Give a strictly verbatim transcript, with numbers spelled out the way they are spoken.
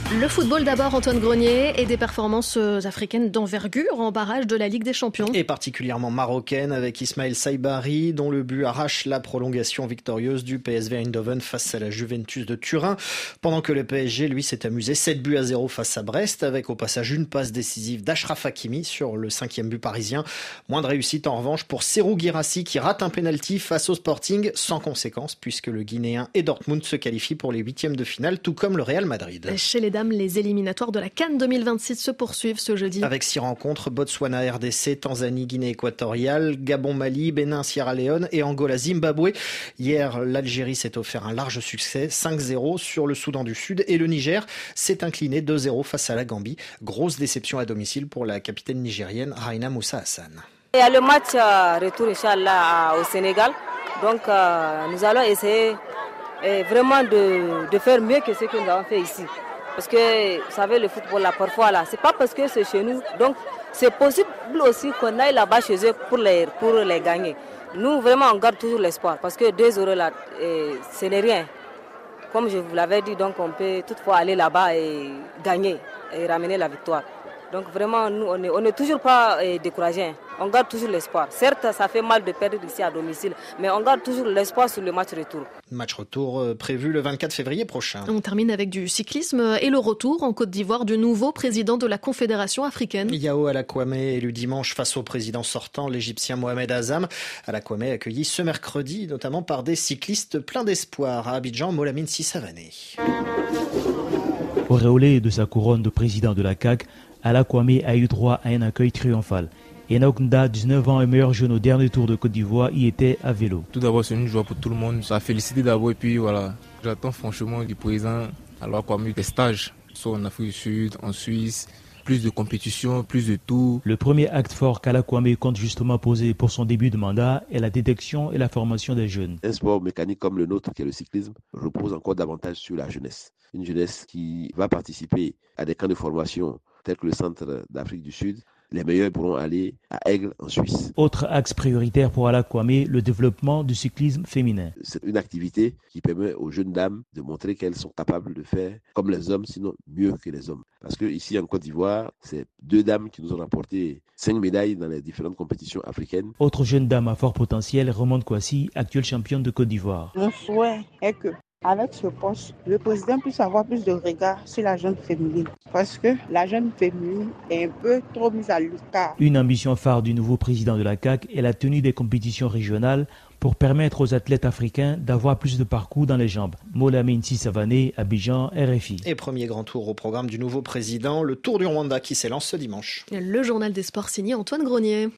Le football d'abord, Antoine Grenier, et des performances africaines d'envergure en barrage de la Ligue des Champions. Et particulièrement marocaine avec Ismaël Saibari, dont le but arrache la prolongation victorieuse du P S V Eindhoven face à la Juventus de Turin. Pendant que le P S G, lui, s'est amusé sept buts à zéro face à Brest, avec au passage une passe décisive d'Achraf Hakimi sur le cinquième but parisien. Moins de réussite en revanche pour Serhou Guirassy qui rate un pénalty face au Sporting, sans conséquence puisque le Guinéen et Dortmund se qualifient pour les huitièmes de finale, tout comme le Real Madrid. Chez les dames, les éliminatoires de la CAN deux mille vingt-six se poursuivent ce jeudi. Avec six rencontres, Botswana, R D C, Tanzanie, Guinée équatoriale, Gabon, Mali, Bénin, Sierra Leone et Angola, Zimbabwe. Hier, l'Algérie s'est offert un large succès, cinq zéro sur le Soudan du Sud, et le Niger s'est incliné deux zéro face à la Gambie. Grosse déception à domicile pour la capitaine nigérienne Raina Moussa Hassan. Il y a le match euh, retour, Inch'Allah, au Sénégal. Donc, euh, nous allons essayer euh, vraiment de, de faire mieux que ce que nous avons fait ici. Parce que, vous savez, le football, là, parfois, là, c'est pas parce que c'est chez nous. Donc, c'est possible aussi qu'on aille là-bas chez eux pour les, pour les gagner. Nous, vraiment, on garde toujours l'espoir. Parce que deux euros, là, et, ce n'est rien. Comme je vous l'avais dit, donc, on peut toutefois aller là-bas et gagner et ramener la victoire. Donc, vraiment, nous, on n'est on est toujours pas eh, découragés. On garde toujours l'espoir. Certes, ça fait mal de perdre ici à domicile, mais on garde toujours l'espoir sur le match retour. Match retour euh, prévu le vingt-quatre février prochain. On termine avec du cyclisme et le retour en Côte d'Ivoire du nouveau président de la Confédération africaine. Yao Alakwame élu dimanche face au président sortant, l'Égyptien Mohamed Azam. Alakwame accueilli ce mercredi, notamment par des cyclistes pleins d'espoir. À Abidjan, Molamine Sissavané. Auréolé de sa couronne de président de la C A C, Alakwame a eu droit à un accueil triomphal. Enoch Nda, dix-neuf ans et meilleur jeune au dernier tour de Côte d'Ivoire, y était à vélo. Tout d'abord, c'est une joie pour tout le monde. Ça a félicité d'abord et puis voilà. J'attends franchement du président Alakwame des stages, soit en Afrique du Sud, en Suisse, plus de compétitions, plus de tours. Le premier acte fort qu'Alakwame compte justement poser pour son début de mandat est la détection et la formation des jeunes. Un sport mécanique comme le nôtre, qui est le cyclisme, repose encore davantage sur la jeunesse. Une jeunesse qui va participer à des camps de formation tels que le Centre d'Afrique du Sud. Les meilleurs pourront aller à Aigle en Suisse. Autre axe prioritaire pour Alakwame, le développement du cyclisme féminin. C'est une activité qui permet aux jeunes dames de montrer qu'elles sont capables de faire comme les hommes, sinon mieux que les hommes. Parce que ici en Côte d'Ivoire, c'est deux dames qui nous ont rapporté cinq médailles dans les différentes compétitions africaines. Autre jeune dame à fort potentiel, Romande Kwasi, actuelle championne de Côte d'Ivoire. Mon souhait est que avec ce poste, le président puisse avoir plus de regard sur la jeune féminine. Parce que la jeune féminine est un peu trop mise à l'écart. Une ambition phare du nouveau président de la C A C est la tenue des compétitions régionales pour permettre aux athlètes africains d'avoir plus de parcours dans les jambes. Molamine Sissavané, Abidjan, R F I. Et premier grand tour au programme du nouveau président, le Tour du Rwanda qui s'élance ce dimanche. Le journal des sports signé Antoine Grenier.